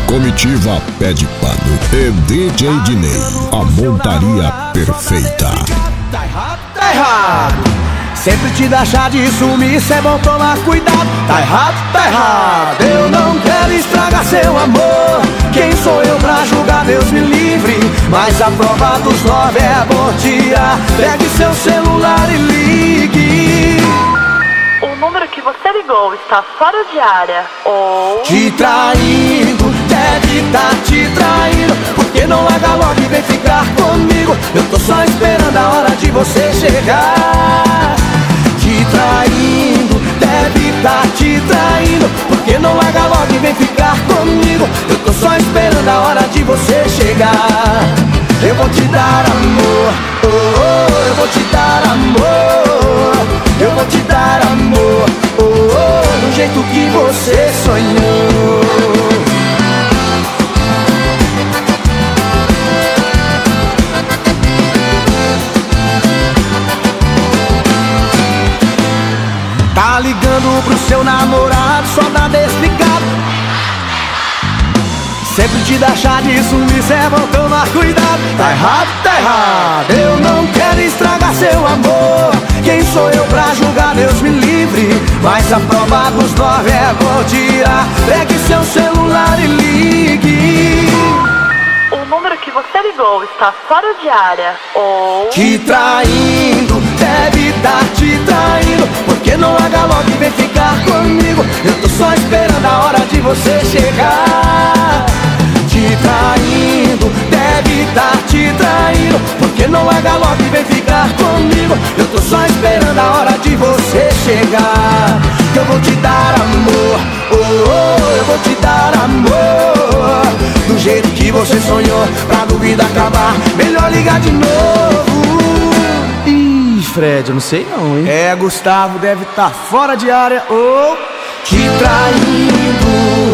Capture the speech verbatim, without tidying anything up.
Comitiva Pé de Pano e D J Dinei, a montaria perfeita. Tá errado, tá errado. Sempre te deixar de sumir, cê é bom tomar cuidado. Tá errado, tá errado. Eu não quero estragar seu amor. Quem sou eu pra julgar, Deus me livre. Mas a prova dos nove é bom tirar. Pegue seu celular e ligue. O número que você ligou está fora de área. Ou... Te traindo, deve tá te traindo. Porque não larga logo e vem ficar comigo. Eu tô só esperando a hora de você chegar. Te traindo, deve tá te traindo. Porque não larga logo e vem ficar comigo. Eu tô só esperando a hora de você chegar. Eu vou te dar amor, oh, oh, eu vou te dar amor. Eu vou te dar amor, oh, oh, do jeito que você sonhou. Tá ligando pro seu namorado só pra dar explicado. Sempre te deixar de sumir, cê é bom tomar cuidado. Tá errado, tá errado. Eu não quero estragar seu amor. Quem sou eu pra julgar, Deus me livre. Mas a prova dos nove é bom tirar. Pegue seu celular e ligue. O número que você ligou está fora de área. Ou... Te traindo, deve tá te traindo. Porque não larga logo e vem ficar comigo. Eu tô só esperando a hora de você chegar. Te traindo, deve tá te traindo. Porque não larga logo e vem ficar comigo. Eu tô só esperando a hora de você chegar. Eu vou te dar amor, oh, oh, eu vou te dar amor. Do jeito que você sonhou, pra dúvida acabar, melhor ligar de novo. Ih, Fred, eu não sei não, hein? É, Gustavo deve tá fora de área, oh. Te traindo,